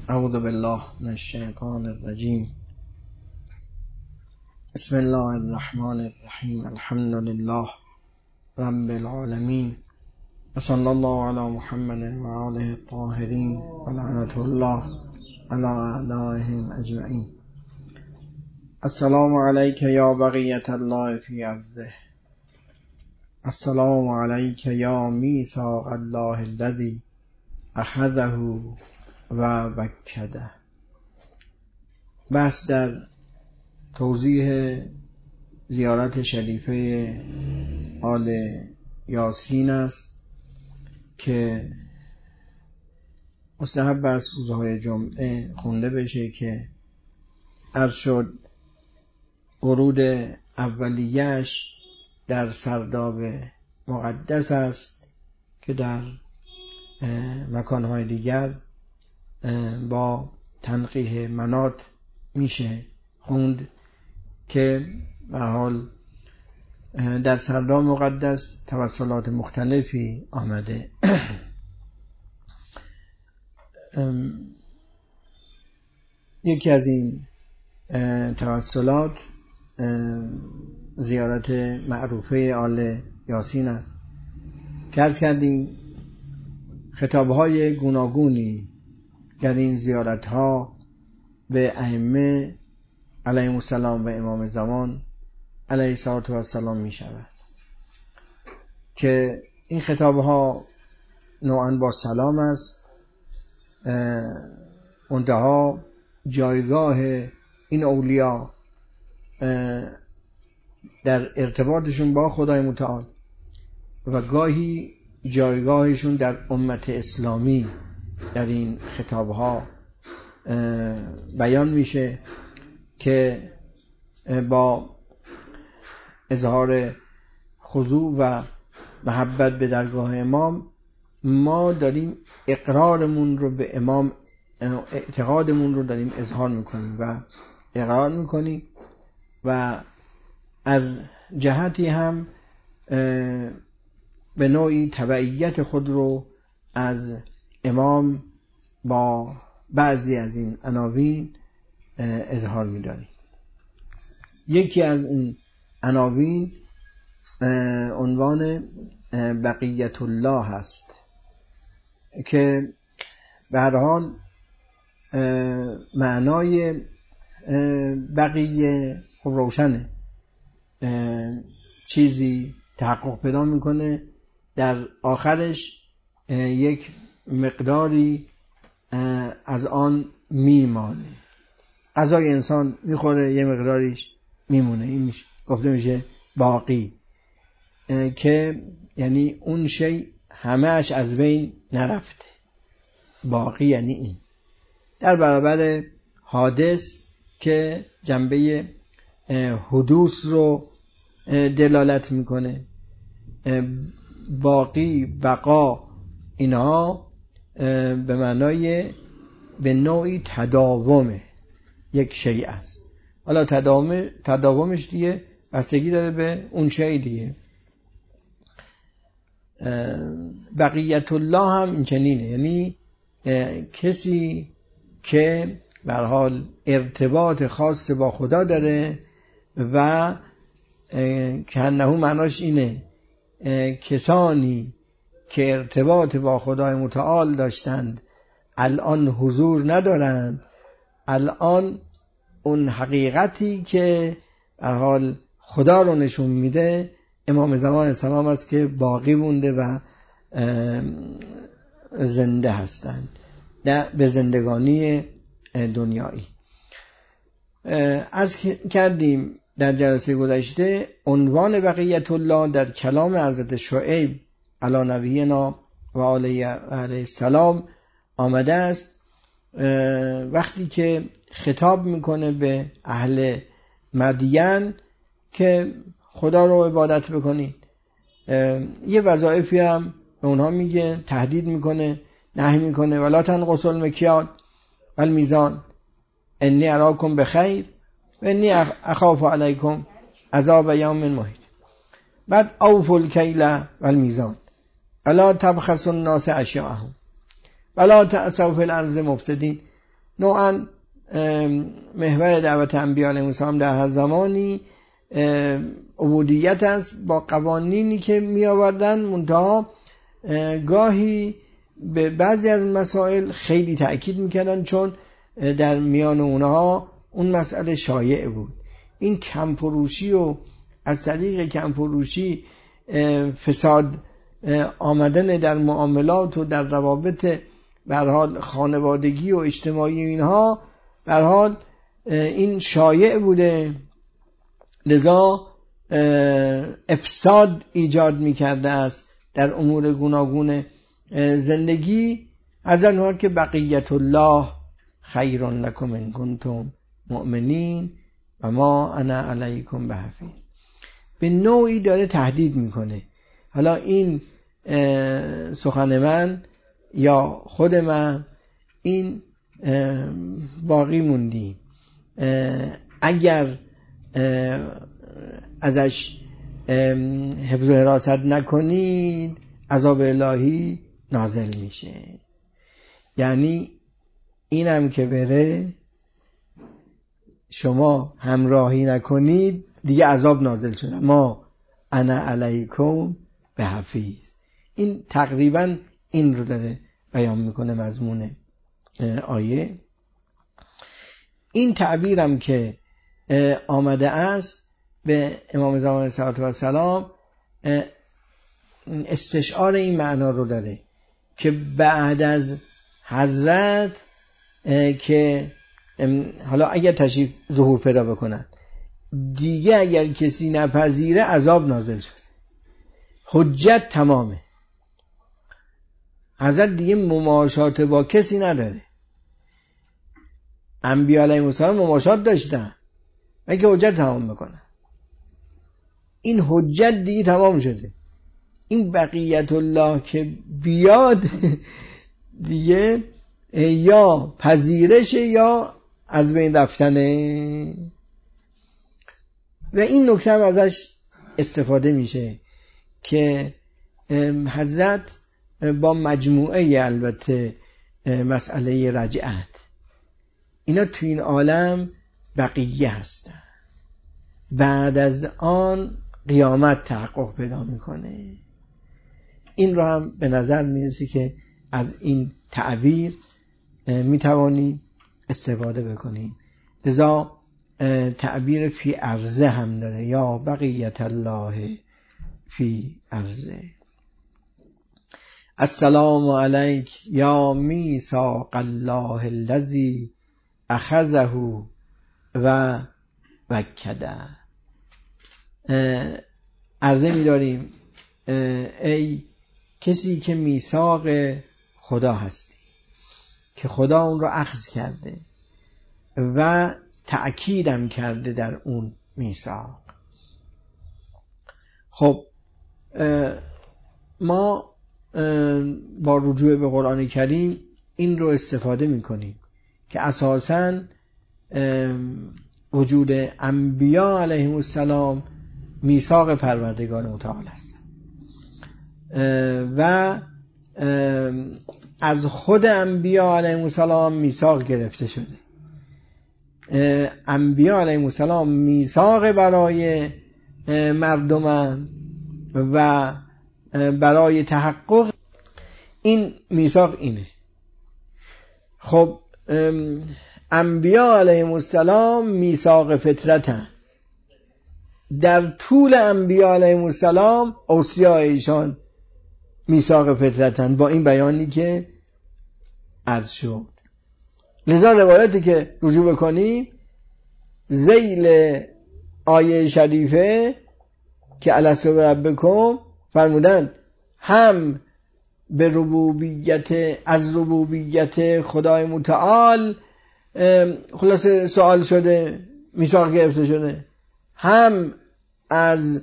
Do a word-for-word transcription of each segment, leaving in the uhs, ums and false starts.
اعوذ بالله من الشیطان الرجیم. بسم الله الرحمن الرحیم. الحمد لله رب العالمین و صلی الله علی محمد و آله الطاهرین و لعنة الله علی اعدائهم اجمعین. السلام علیک یا بقیة الله فی ارضه. السلام علیک یا میثاق الله الذی اخذه و وکده. بحث در توضیح زیارت شریفه آل یاسین است که مستحب است روزهای جمعه خونده بشه که عرض شد ورود اولیه‌اش در سرداب مقدس است که در مکانهای دیگر با تنقیح منات میشه خوند که به حال در سرداب مقدس توسلات مختلفی آمده. یکی از این توسلات زیارت معروفه آل یاسین است که عرض کردیم خطابهای گوناگونی در این زیارتها به ائمه علیهم السلام و امام زمان علیه السلام می شود که این خطابها نوعاً با سلام است. منتها جایگاه این اولیا در ارتباطشون با خدای متعال و گاهی جایگاهشون در امت اسلامی در این خطابها بیان میشه که با اظهار خضوع و محبت به درگاه امام ما داریم اقرارمون رو به امام، اعتقادمون رو داریم اظهار میکنیم و اقرار میکنیم و از جهتی هم به نوعی تبعیت خود رو از امام با بعضی از این عناوین اظهار می‌داریم. یکی از این عناوین عنوان بقیت الله هست که به هر حال معنای بقیه خب روشنه، چیزی تحقق پیدا میکنه در آخرش یک مقداری از آن میمانه. غذای انسان میخوره یه مقداریش میمونه، این میشه گفته میشه باقی، که یعنی اون شی همهش از بین نرفته. باقی یعنی این در برابر حادث که جنبه حدوث رو دلالت میکنه. باقی، بقا، اینها به معنای به نوعی تداوم یک شیء است. حالا تداوم تداومش دیگه بستگی داره به اون شیء دیگه. بقیت الله هم این چنینه، یعنی کسی که به هر حال ارتباط خاص با خدا داره و که انه معناش اینه کسانی که ارتباط با خدای متعال داشتند الان حضور ندارند. الان اون حقیقتی که به هر حال خدا رو نشون میده امام زمان السلام است که باقی مونده و زنده هستند به زندگانی دنیایی. از کردیم در جلسه گذشته عنوان بقیت الله در کلام حضرت شعیب علی نبینا و علیه السلام آمده است وقتی که خطاب میکنه به اهل مدین که خدا رو عبادت بکنید. یه وظایفی هم به اونها میگه، تهدید میکنه، نهی میکنه ولا تنقصوا المکیال والمیزان انی اراکم بخیر و انی اخاف علیکم عذاب یوم محیط. بعد اوفوا الکیل والمیزان ولا تبخسوا الناس اشیاءهم ولا تعثوا فی الارض مفسدین. نوعا محور دعوت انبیاء علیهم السلام در هر زمانی عبودیت است با قوانینی که می آوردن، منتها گاهی به بعضی از مسائل خیلی تأکید میکردن چون در میان اونها اون مسئله شایع بود. این کمفروشی و از طریق کمفروشی فساد آمدن در معاملات و در روابط به هر حال خانوادگی و اجتماعی اینها به هر حال این شایع بوده، لذا افساد ایجاد میکرده است در امور گوناگون زندگی. از آنها که بقیت الله خیر لکم ان کنتم مؤمنین و ما انا علیکم بحفیظ. به نوعی داره تهدید میکنه. حالا این سخن من یا خود من این باقی موندی، اگر ازش حفظ و حراست نکنید عذاب الهی نازل میشه. یعنی اینم که بره شما همراهی نکنید دیگه عذاب نازل شده، ما انا علیکم به حفیظ. این تقریبا این رو داره بیان میکنه مضمون آیه. این تعبیرم که آمده است به امام زمان علیه السلام استشعار این معنا رو داره که بعد از حضرت که حالا اگر تشریف ظهور پیدا بکنن دیگه اگر کسی نپذیره عذاب نازل شد، حجت تمامه، حضرت دیگه مماشات با کسی نداره. انبیاء علیهم السلام مماشات داشتن اگه حجت تمام بکنن، این حجت دیگه تمام شده. این بقیت الله که بیاد دیگه یا پذیرش یا از بین رفتنه. و این نکته هم ازش استفاده میشه که حضرت با مجموعه البته مسئله رجعت اینا تو این عالم بقیه هستن، بعد از آن قیامت تحقق پیدا میکنه. این رو هم به نظر میرسی که از این تعبیر میتوانیم استفاده بکنیم. لذا تعبیر فی عرضه هم داره، یا بقیت الله فی عرضه. السلام علیک یا میثاق الله الذی اخذه و وکده. عرضه می‌داریم ای کسی که میثاق خدا هستی، که خدا اون رو اخذ کرده و تأکیدم کرده در اون میثاق. خب ما با رجوع به قرآن کریم این رو استفاده میکنیم که اساساً وجود انبیاء علیهم السلام میثاق پروردگار متعال است و از خود انبیاء علیهم السلام میثاق گرفته شده. انبیاء علیهم السلام میثاق برای مردمان و برای تحقق این میثاق اینه. خب انبیاء علیهم السلام میثاق فطرتن، در طول انبیاء علیهم السلام اوصیاء ایشان میثاق فطرتن، با این بیانی که عرض شد. لذا روایتی که رجوع بکنیم ذیل آیه شریفه که الست بربکم فرمودن هم به ربوبیت، از ربوبیت خدای متعال خلاصه سوال شده، میثاق گرفته شده، هم از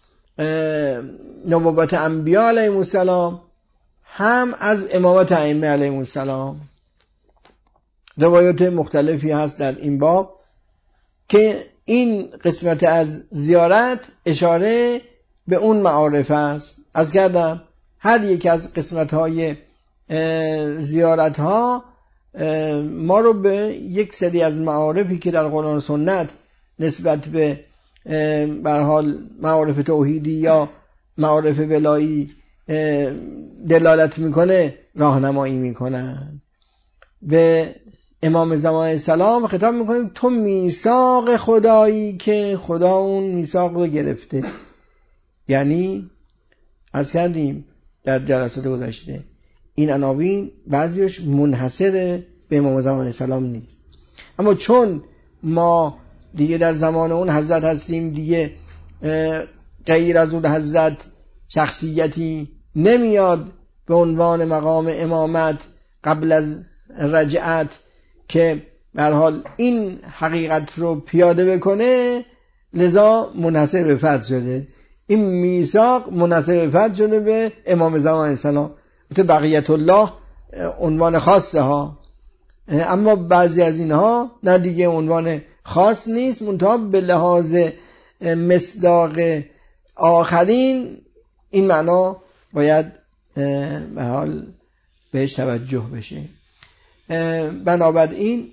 نبوت انبیاء علیهم السلام، هم از امامت ائمه علیهم السلام. روایات مختلفی هست در این باب که این قسمت از زیارت اشاره به اون معارف است. از کردم هر یک از قسمت‌های زیارت‌ها ما رو به یک سری از معارفی که در قرآن و سنت نسبت به به هر حال معارف توحیدی یا معارف ولایی دلالت میکنه راهنمایی میکنن. به امام زمان السلام خطاب میکنیم تو میثاق خدایی که خدا اون میثاق رو گرفته. یعنی عرض کردیم در جلسات گذشته این عناوین بعضیش منحصر به امام زمان السلام نیست، اما چون ما دیگه در زمان اون حضرت هستیم، دیگه غیر از اون حضرت شخصیتی نمیاد به عنوان مقام امامت قبل از رجعت که به هر حال این حقیقت رو پیاده بکنه، لذا منحصر به فرد شده. این میثاق منحصر به فرد شده به امام زمان السلام. بقیت الله عنوان خاصه ها، اما بعضی از اینها نه دیگه عنوان خاص نیست، منتها به لحاظ مصداق آخرین این معنا باید به حال بهش توجه بشه. بنابراین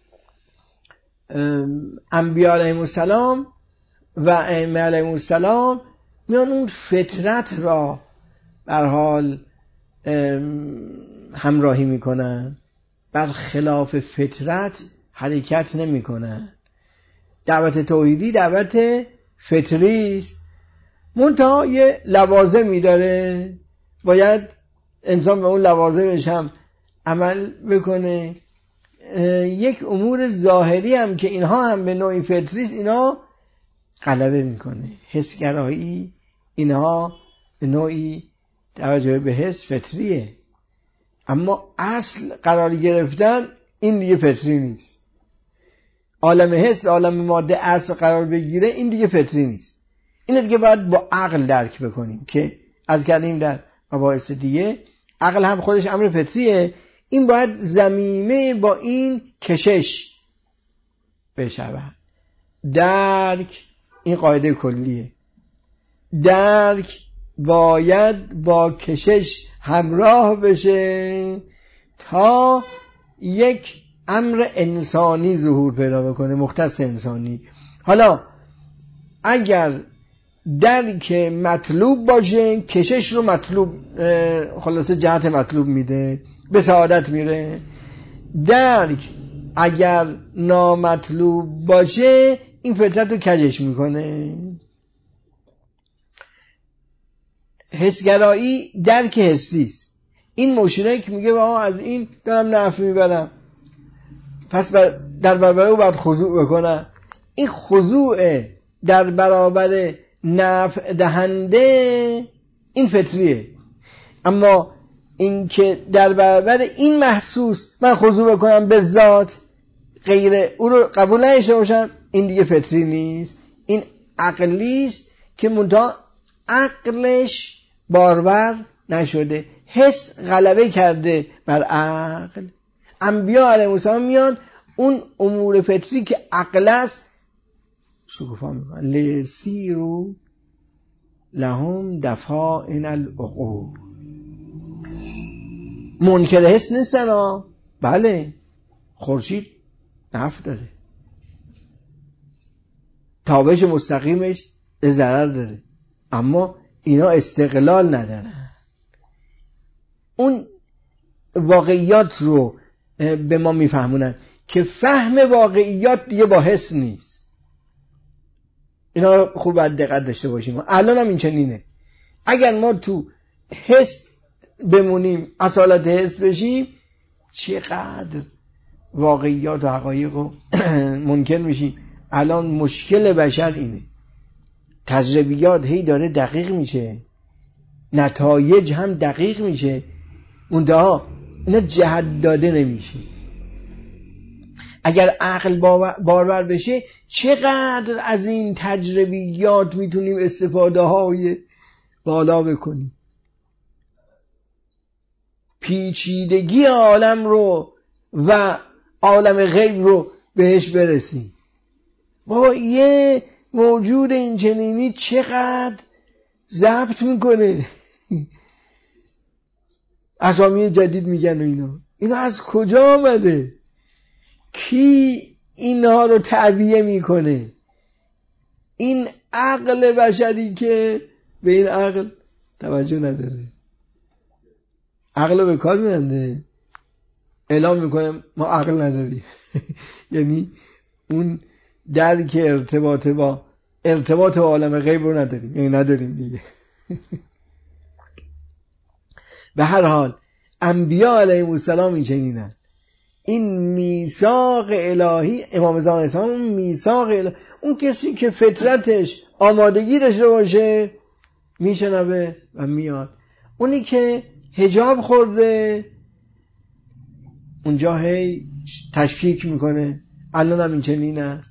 انبیاء علیهم السلام و ائمه علیهم السلام میان اون فطرت را به هر حال همراهی میکنن، بر خلاف فطرت حرکت نمیکنن. دعوت توحیدی دعوت فطری است، منتها یه لوازمی داره، باید انسان به اون لوازمش هم عمل بکنه. یک امور ظاهری هم که اینها هم به نوعی فطری است، اینا غلبه میکنه. حسگرایی اینها به نوعی توجه به حس فطریه، اما اصل قرار گرفتن این دیگه فطری نیست. عالم حس، عالم ماده اصل قرار بگیره، این دیگه فطری نیست. این دیگه باید با عقل درک بکنیم که از کردیم در مباحث دیگه، عقل هم خودش امر فطریه، این باید ضمیمه با این کشش بشود. درک این قاعده کلیه، درک باید با کشش همراه بشه تا یک امر انسانی ظهور پیدا بکنه، مختص انسانی. حالا اگر درک مطلوب باشه، کشش رو مطلوب خلاصه جهت مطلوب میده، به سعادت میره. درک اگر نامطلوب باشه، این فطرت رو کجش میکنه. حسگرایی درک حسی است. این مشرک میگه آها از این دارم نفع میبرم، پس بر در برابر او باید خضوع بکنم. این خضوع در برابر نفع دهنده این فطریه، اما این که در برابر این محسوس من خضوع بکنم به ذات، غیر او رو قبول نشه باشم، این دیگه فطری نیست، این عقلی است که منتها عقلش بارور نشده، حس غلبه کرده بر عقل. انبیاء علیهم السلام میان اون امور فطری که عقل است شکوفا میکنن. لیسیرو لهم دفائن العقول. منکر حس نیستن ها، بله خورشید نفع داره، تابش مستقیمش ضرر داره، اما اینا استقلال ندارن. اون واقعیات رو به ما میفهمونن که فهم واقعیات دیگه با حس نیست. اینا خوب باید دقت داشته باشیم. الان هم این چنینه، اگر ما تو حس بمونیم، اصالت حس بشیم، چقدر واقعیات و حقایق رو منکر میشیم. الان مشکل بشر اینه، تجربیات هی داره دقیق میشه، نتایج هم دقیق میشه، منتها اینا جهت داده نمیشه. اگر عقل بارور بشه، چقدر از این تجربیات میتونیم استفاده های بالا بکنیم، پیچیدگی عالم رو و عالم غیب رو بهش برسیم. با یه موجود این چنینی چقدر ضبط میکنه، اسامی جدید میگن و اینا. اینا از کجا آمده؟ کی اینها رو تعبیه میکنه؟ این عقل بشری که به این عقل توجه نداره، عقل رو به کار میبنده، اعلام میکنه ما عقل نداریم. یعنی اون درک ارتباط با ارتباط با عالم غیب رو نداریم، یعنی نداریم دیگه. به هر حال انبیاء علیهم السلام این چنینن. این میثاق الهی، امام زمان اسلام اون میثاق الهی، اون کسی که فطرتش آمادگی داشته باشه میشنوه و میاد. اونی که حجاب خورده اونجا هی تشکیک میکنه، الان هم این چنین است،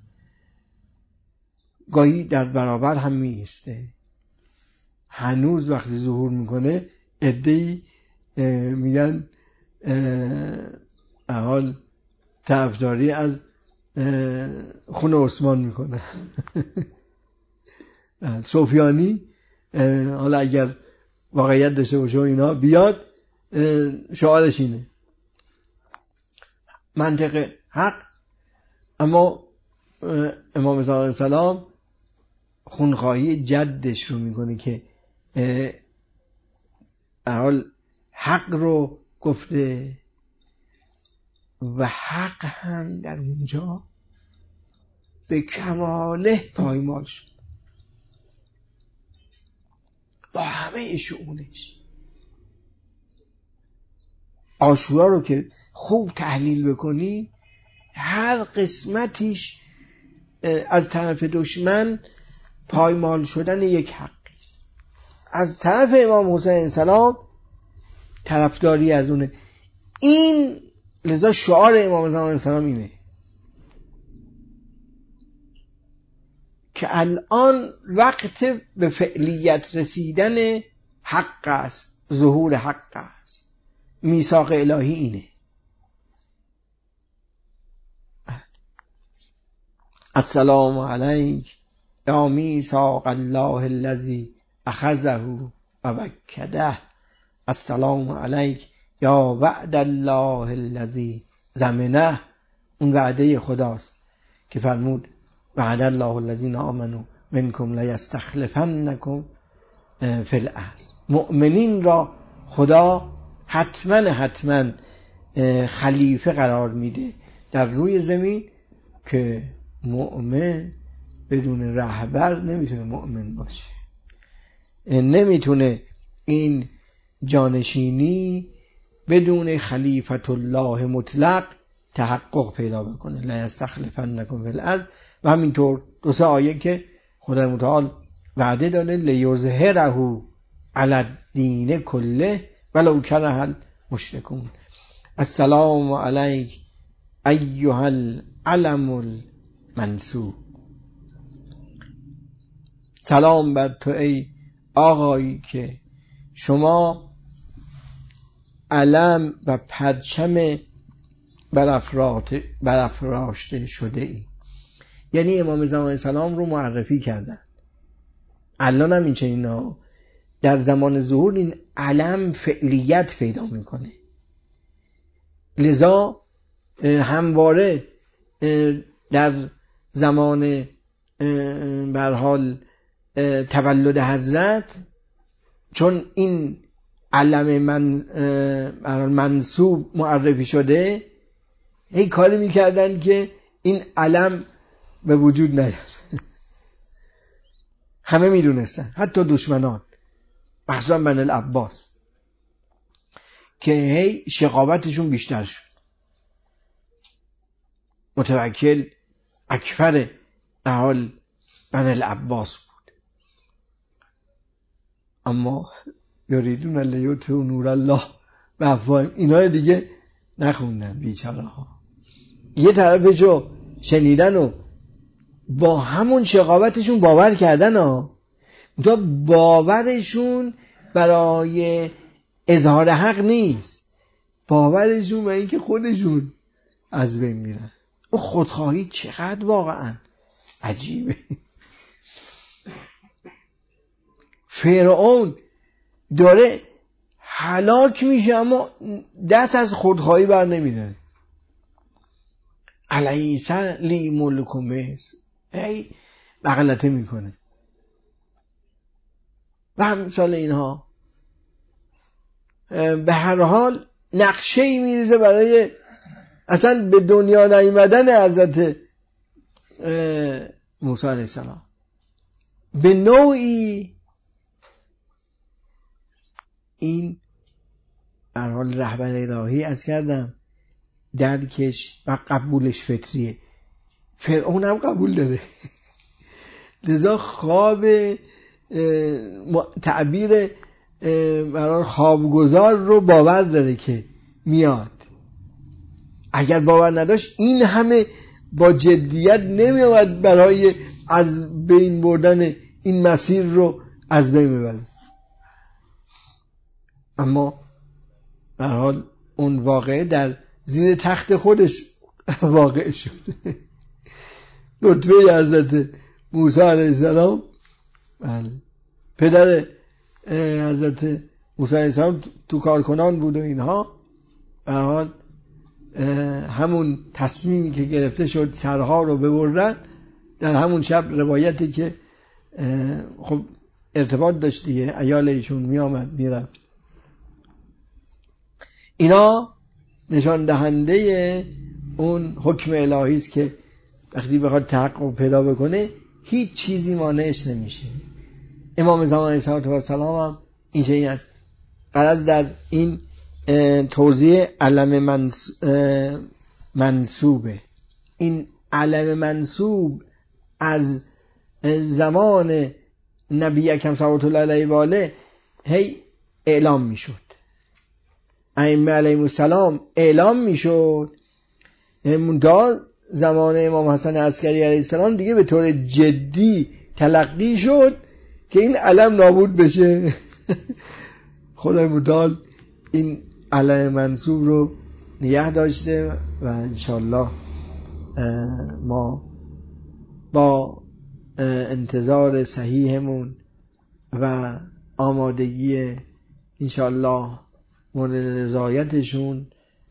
گاهی در برابر هم میسته. هنوز وقتی ظهور میکنه عده‌ای میگن حال طرفداری از خون عثمان میکنه. سفیانی حالا اگر واقعیت داشته باشه و اینا بیاد شعارش اینه منطق حق. اما امام صلی الله علیه وسلم خونخواهی جدش رو میکنه که حال حق رو گفته و حق هم در اونجا به کماله پایمال شد با همه شؤونش. عاشورا رو که خوب تحلیل بکنی هر قسمتیش از طرف دشمن پایمال شدن یک حقی، از طرف امام حسین سلام طرفداری از اونه. این لذا شعار امام زمان سلام اینه که الان وقت به فعلیت رسیدن حق است، ظهور حق است. میثاق الهی اینه. السلام علیک یا میثاق الله الذی اخذه و وکده، السلام علیک یا وعد الله الذی ضمنه. اون وعده خداست که فرمود وعد الله الذین آمنوا منکم لیستخلفنکم فی الارض. مؤمنین را خدا حتما حتما خلیفه قرار میده در روی زمین، که مؤمن بدون رهبر نمیتونه مؤمن باشه، نمیتونه این جانشینی بدون خلیفت الله مطلق تحقق پیدا بکنه. لا یستخلفنکم فی الارض. و همینطور دو سه آیه که خدای متعال وعده داده لیظهره علی الدین کله ولو کره المشرکون. السلام علیک ایها العلم المنصوب. سلام بر تو ای آقایی که شما علم و پرچم برافراشته شده ای. یعنی امام زمان سلام رو معرفی کردن. الان هم این چنینا در زمان ظهور این علم فعلیت پیدا میکنه. لذا همواره در زمان به هر حال تولد حضرت، چون این علم من منصوب معرفی شده، هی کاری میکردن که این علم به وجود نیاد. همه میدونستن، حتی دشمنان، مخصوصا بنی العباس، که هی شقاوتشون بیشتر شد. متوکل اکبر اهل بنی العباس بود، اما یریدون لیطفئوا نور الله بافواههم، اینا دیگه نخوندن بیچاره ها. یه طرفشو شنیدن و با همون شقاوتشون باور کردن ها. تا باورشون برای اظهار حق نیست، باورشون برای اینکه خودشون از بین میرن. اون خودخواهی چقدر واقعا عجیبه. فرعون داره هلاک میشه اما دست از خودخواهی بر نمیداره. الیس لی ملک مصر، ای بغلته میکنه و همثال اینها. به هر حال نقشه‌ای میریزه برای اصلا به دنیا نیامدن حضرت موسی علیه السلام. به نوعی این به هر حال رهبر الهی از کردم درکش و قبولش فطریه. فرعون هم قبول داره لذا خواب تعبیر برای خوابگزار رو باور داره که میاد. اگر باور نداشت این همه با جدیت نمی آمد برای از بین بردن این مسیر رو از بین ببره. اما به هر حال اون واقعه در زیر تخت خودش واقع شد. رتبه حضرت موسی علیه السلام، بله، پدر حضرت موسی علیه السلام تو کارکنان بود و اینها. به هر حال همون تصمیمی که گرفته شد سرها رو ببرن، در همون شب روایتی که خب ارتباط داشت دیگه، عیال ایشون می آمد می رفت، اینا نشان دهنده اون حکم الهی است که وقتی بخواد تحقق پیدا بکنه هیچ چیزی مانعش نمیشه. امام زمان علیه السلام هم این چنین است. غرض در این توضیح علم منص... منصوبه. این علم منصوب از زمان نبی اکرم صلی الله علیه و آله هی اعلام میشد، ائمه علیهم السلام اعلام میشد. منتها زمان امام حسن عسکری علیه السلام دیگه به طور جدی تلقی شد که این علم نابود بشه. خدای متعال این علم منصوب رو نگه داشته و انشالله ما با انتظار صحیحمون و آمادگی انشالله مورد رضایتشون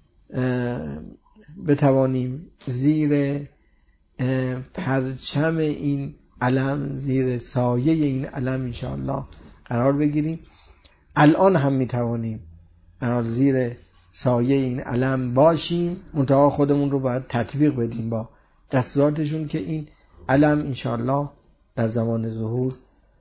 بتوانیم زیر پرچم این علم، زیر سایه این علم انشالله قرار بگیریم. الان هم میتوانیم زیر سایه این علم باشیم، منتها خودمون رو باید تطبیق بدیم با دستوراتشون که این علم انشالله در زمان ظهور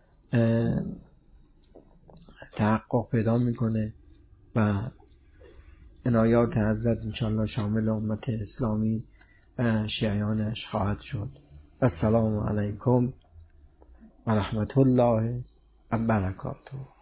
تحقق پیدا میکنه و عنایات حضرت انشالله شامل امت اسلامی و شیعیانش خواهد شد. السلام علیکم و رحمت الله و برکاته.